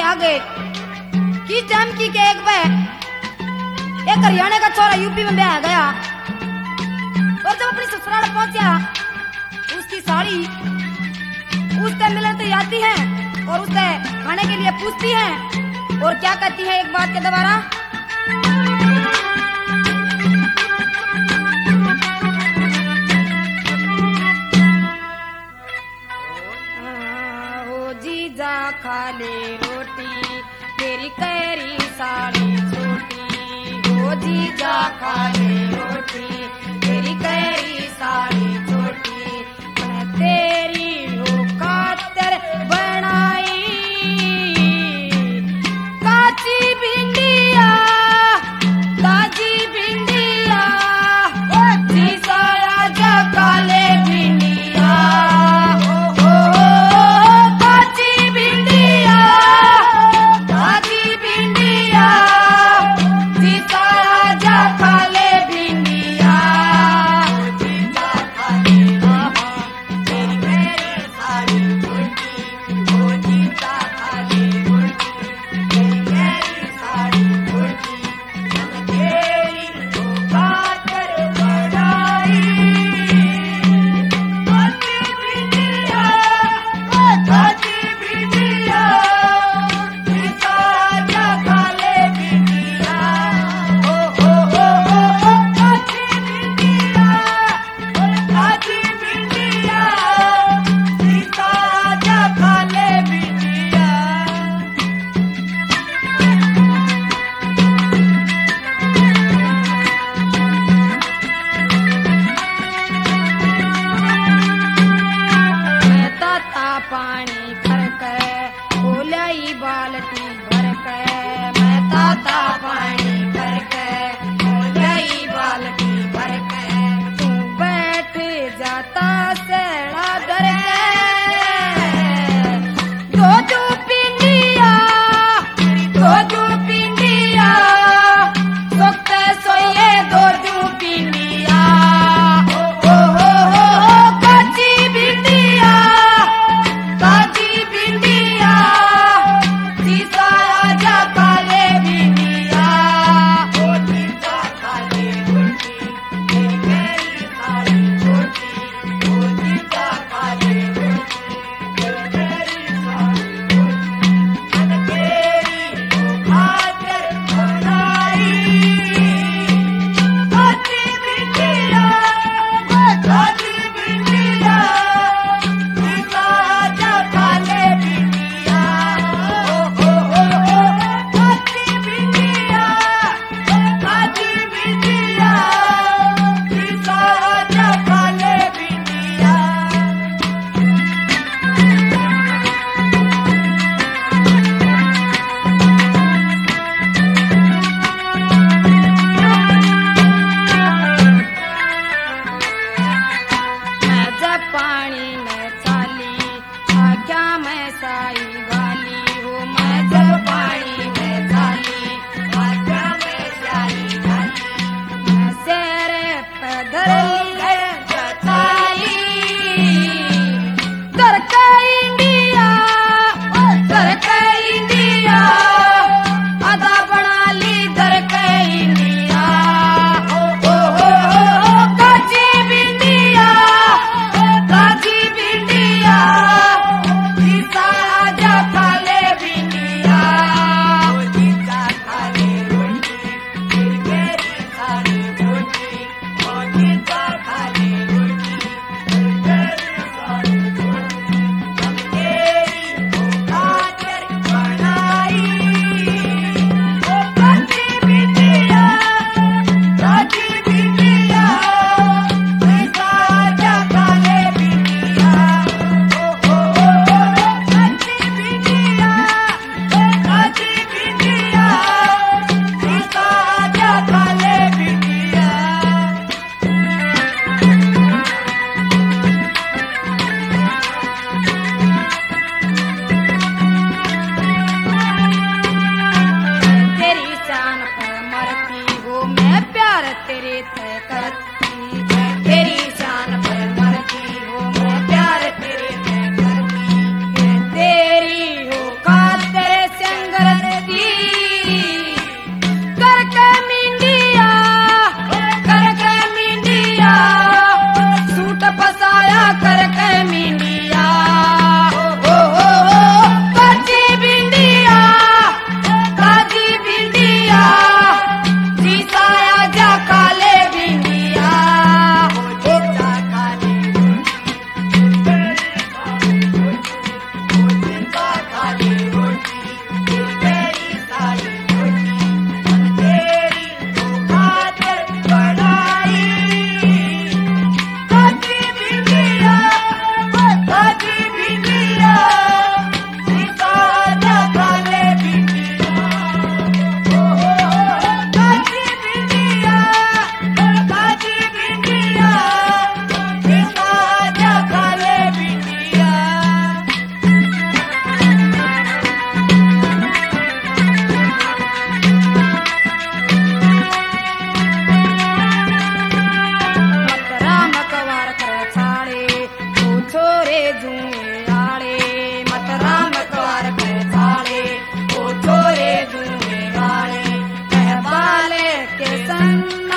आगे किस टाइम की के एक हरियाणा का छोरा यूपी में ब्याह गया और जब अपनी ससुराल पहुंचा उसकी साड़ी उससे मिलने तो आती है और उससे खाने के लिए पूछती है और क्या कहती है एक बात के दोबारा जीजा खा ले रोटी तेरी कैरी साड़ी छोटी ओ जीजा खा ले रोटी तेरी कैरी साड़ी छोटी मैं तेरी हो खातिर बनाई काची भिंडिया ताजी भिंडिया ओ जीजा आजा खा ले भिंडिया पानी भर के ओलाई बाल्टी भर के मैं ताता पानी भर के ओलाई बाल्टी भर के तू बैठ जाता सेड़ा धर के दो पिंडिया सोते सोइए दो पिंडिया तेरी हो खातिर है।